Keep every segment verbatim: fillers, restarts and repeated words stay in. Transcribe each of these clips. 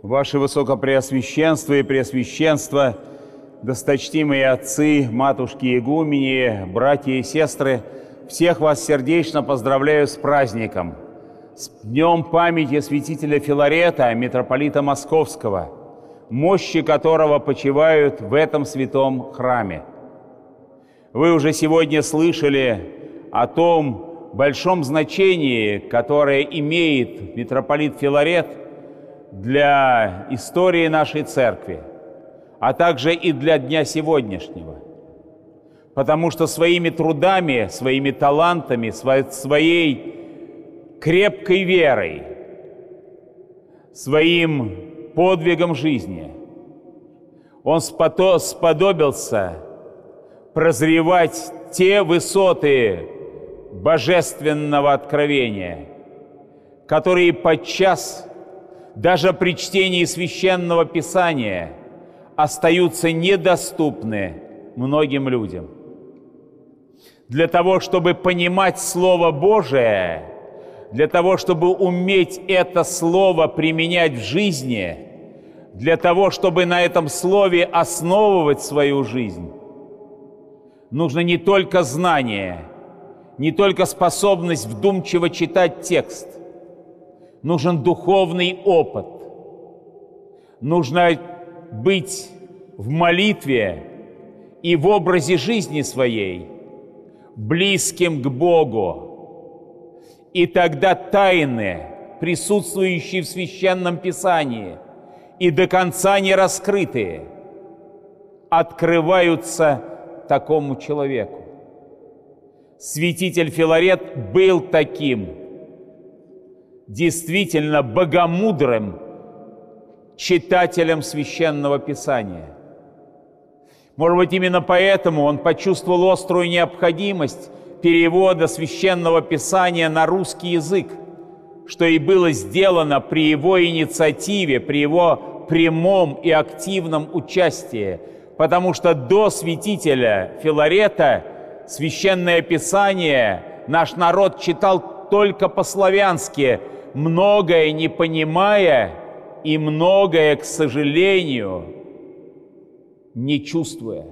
Ваше Высокопреосвященство и Преосвященство, досточтимые отцы, матушки игумени, братья и сестры, всех вас сердечно поздравляю с праздником, с днем памяти святителя Филарета, митрополита Московского, мощи которого почивают в этом святом храме. Вы уже сегодня слышали о том большом значении, которое имеет митрополит Филарет для истории нашей церкви, а также и для дня сегодняшнего. Потому что своими трудами, своими талантами, своей крепкой верой, своим подвигом жизни он сподобился прозревать те высоты божественного откровения, которые подчас даже при чтении Священного Писания остаются недоступны многим людям. Для того, чтобы понимать Слово Божие, для того, чтобы уметь это Слово применять в жизни, для того, чтобы на этом Слове основывать свою жизнь, нужно не только знание, не только способность вдумчиво читать текст, нужен духовный опыт, нужно быть в молитве и в образе жизни своей близким к Богу. И тогда тайны, присутствующие в Священном Писании и до конца не раскрытые, открываются такому человеку. Святитель Филарет был таким, действительно богомудрым читателем Священного Писания. Может быть, именно поэтому он почувствовал острую необходимость перевода Священного Писания на русский язык, что и было сделано при его инициативе, при его прямом и активном участии, потому что до святителя Филарета Священное Писание наш народ читал только по-славянски, многое не понимая и многое, к сожалению, не чувствуя.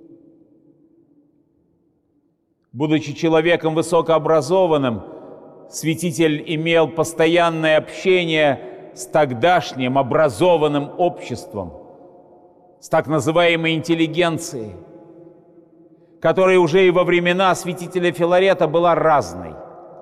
Будучи человеком высокообразованным, святитель имел постоянное общение с тогдашним образованным обществом, с так называемой интеллигенцией, которая уже и во времена святителя Филарета была разной.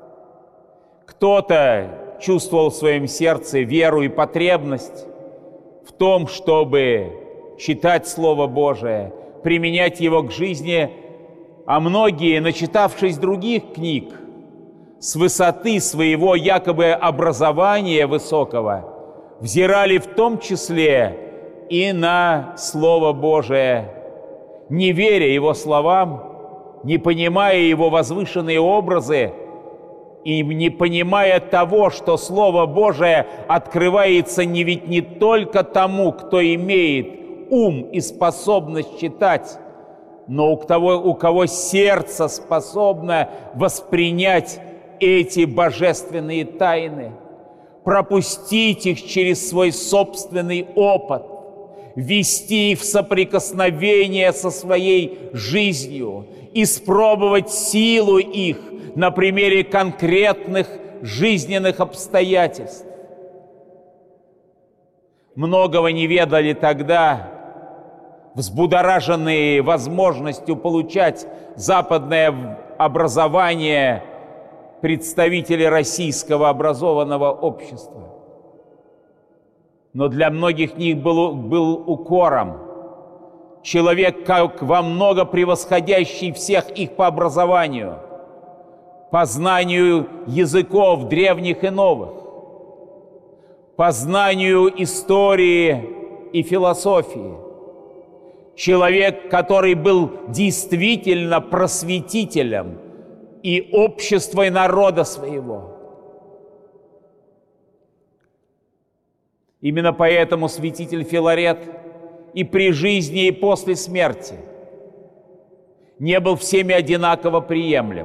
Кто-то чувствовал в своем сердце веру и потребность в том, чтобы читать Слово Божие, применять его к жизни, а многие, начитавшись других книг, с высоты своего якобы образования высокого, взирали в том числе и на Слово Божие, не веря Его словам, не понимая Его возвышенные образы и не понимая того, что Слово Божие открывается не ведь не только тому, кто имеет ум и способность читать, но у того, у кого сердце способно воспринять эти божественные тайны, пропустить их через свой собственный опыт, ввести их в соприкосновение со своей жизнью, испробовать силу их на примере конкретных жизненных обстоятельств. Многого не ведали тогда, взбудораженные возможностью получать западное образование представители российского образованного общества. Но для многих них был, был укором. Человек, как во много превосходящий всех их по образованию, по знанию языков древних и новых, по знанию истории и философии. Человек, который был действительно просветителем и общества, и народа своего. Именно поэтому святитель Филарет и при жизни, и после смерти не был всеми одинаково приемлем.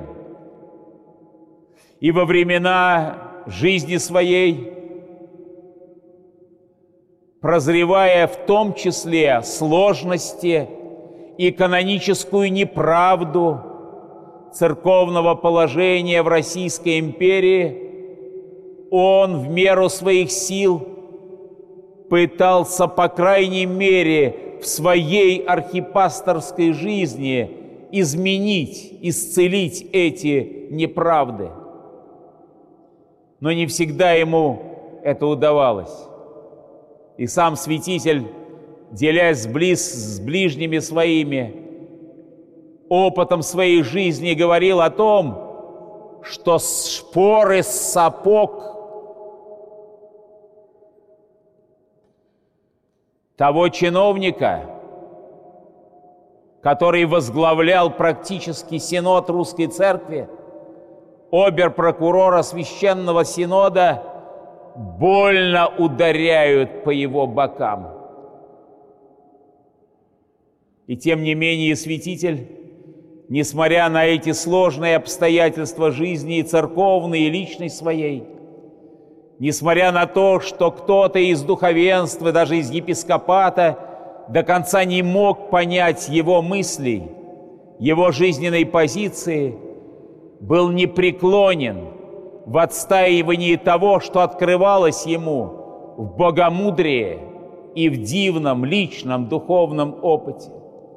И во времена жизни своей прозревая в том числе сложности и каноническую неправду церковного положения в Российской империи, он в меру своих сил пытался, по крайней мере, в своей архипасторской жизни изменить, исцелить эти неправды. Но не всегда ему это удавалось. И сам святитель, делясь с, близ, с ближними своими, опытом своей жизни, говорил о том, что шпоры с сапог того чиновника, который возглавлял практически синод Русской Церкви, обер-прокурора Священного Синода, больно ударяют по его бокам. И тем не менее святитель, несмотря на эти сложные обстоятельства жизни и церковной, и личной своей, несмотря на то, что кто-то из духовенства, даже из епископата, до конца не мог понять его мыслей, его жизненной позиции, был непреклонен в отстаивании того, что открывалось ему в богомудрии и в дивном личном духовном опыте.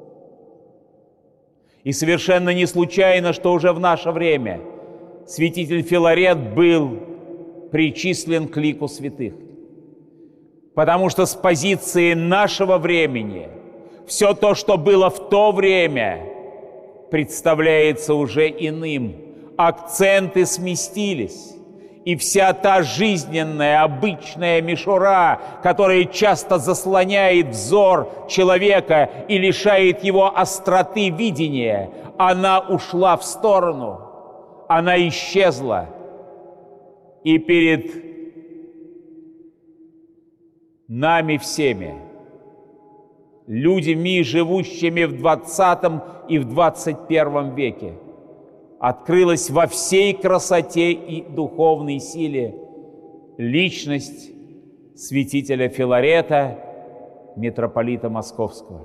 И совершенно не случайно, что уже в наше время святитель Филарет был причислен к лику святых. Потому что с позиции нашего времени все то, что было в то время, представляется уже иным. Акценты сместились, и вся та жизненная, обычная мишура, которая часто заслоняет взор человека и лишает его остроты видения, она ушла в сторону, она исчезла. И перед нами всеми, людьми, живущими в двадцатом и в двадцать первом веке, открылась во всей красоте и духовной силе личность святителя Филарета, митрополита Московского.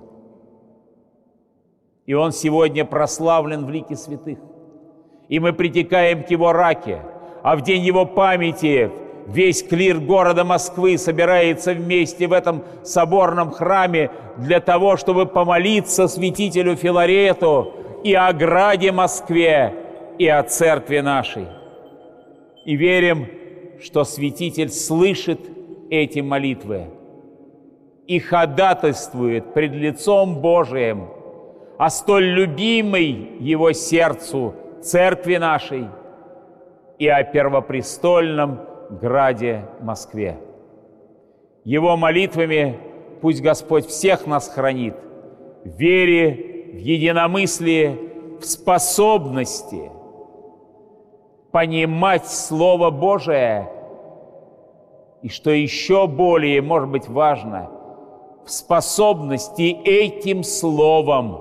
И он сегодня прославлен в лике святых. И мы притекаем к его раке, а в день его памяти весь клир города Москвы собирается вместе в этом соборном храме для того, чтобы помолиться святителю Филарету и о граде Москве, и о церкви нашей. И верим, что святитель слышит эти молитвы и ходатайствует пред лицом Божиим о столь любимой его сердцу церкви нашей и о первопрестольном граде Москве. Его молитвами пусть Господь всех нас хранит в вере, в единомыслии, в способности понимать Слово Божие, и, что еще более, может быть, важно, в способности этим Словом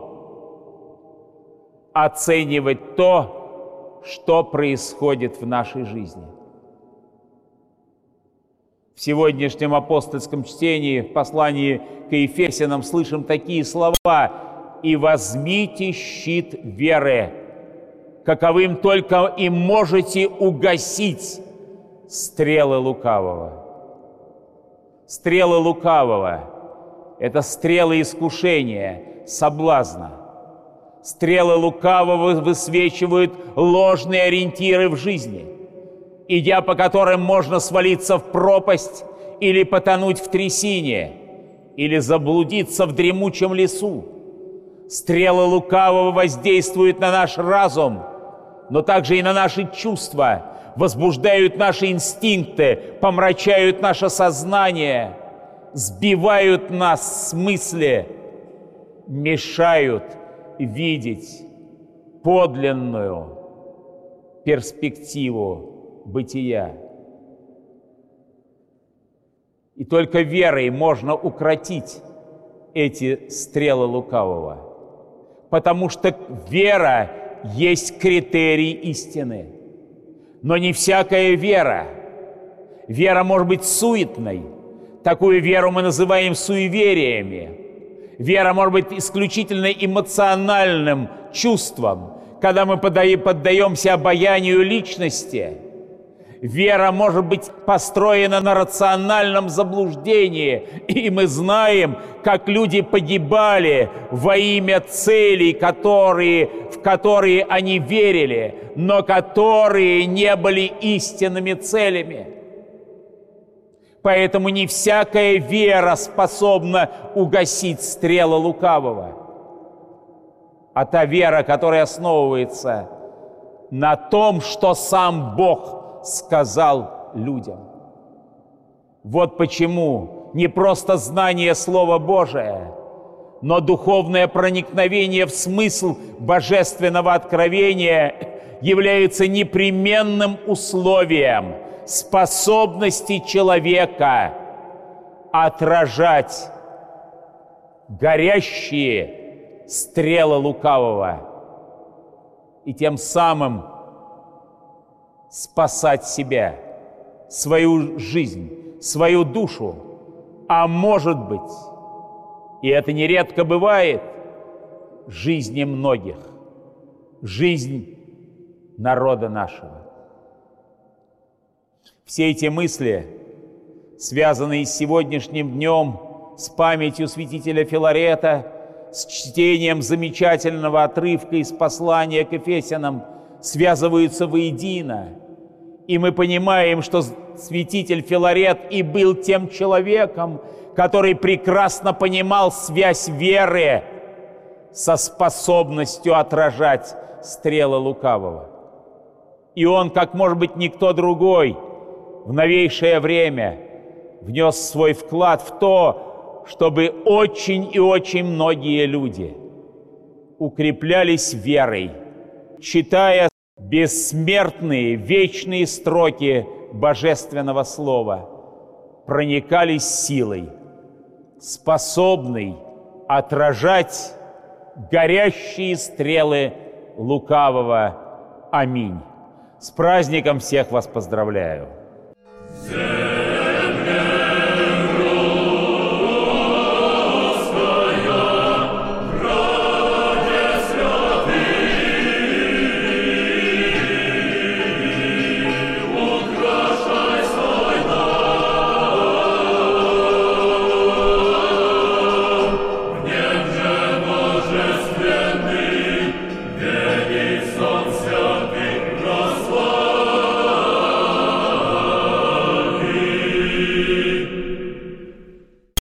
оценивать то, что происходит в нашей жизни. В сегодняшнем апостольском чтении, в послании к Ефесянам, слышим такие слова: «И возьмите щит веры, каковым только и можете угасить стрелы лукавого». Стрелы лукавого – это стрелы искушения, соблазна. Стрелы лукавого высвечивают ложные ориентиры в жизни, идя по которым можно свалиться в пропасть или потонуть в трясине, или заблудиться в дремучем лесу. Стрелы лукавого воздействуют на наш разум, но также и на наши чувства, возбуждают наши инстинкты, помрачают наше сознание, сбивают нас с мысли, мешают видеть подлинную перспективу бытия. И только верой можно укротить эти стрелы лукавого, потому что вера есть критерий истины. Но не всякая вера. Вера может быть суетной, Такую веру мы называем суевериями. Вера может быть исключительно эмоциональным чувством, когда мы поддаемся обаянию личности. Вера может быть построена на рациональном заблуждении, и мы знаем, как люди погибали во имя целей, которые, в которые они верили, но которые не были истинными целями. Поэтому не всякая вера способна угасить стрелы лукавого. А та вера, которая основывается на том, что сам Бог сказал людям. Вот почему не просто знание Слова Божия, но духовное проникновение в смысл божественного откровения является непременным условием способности человека отражать горящие стрелы лукавого и тем самым спасать себя, свою жизнь, свою душу, а может быть, и это нередко бывает, жизни многих, жизнь народа нашего. Все эти мысли, связанные с сегодняшним днем, с памятью святителя Филарета, с чтением замечательного отрывка из послания к Ефесянам, связываются воедино. И мы понимаем, что святитель Филарет и был тем человеком, который прекрасно понимал связь веры со способностью отражать стрелы лукавого. И он, как, может быть, никто другой, в новейшее время внес свой вклад в то, чтобы очень и очень многие люди укреплялись верой, читая бессмертные, вечные строки Божественного Слова, проникались силой, способной отражать горящие стрелы лукавого. Аминь. С праздником всех вас поздравляю!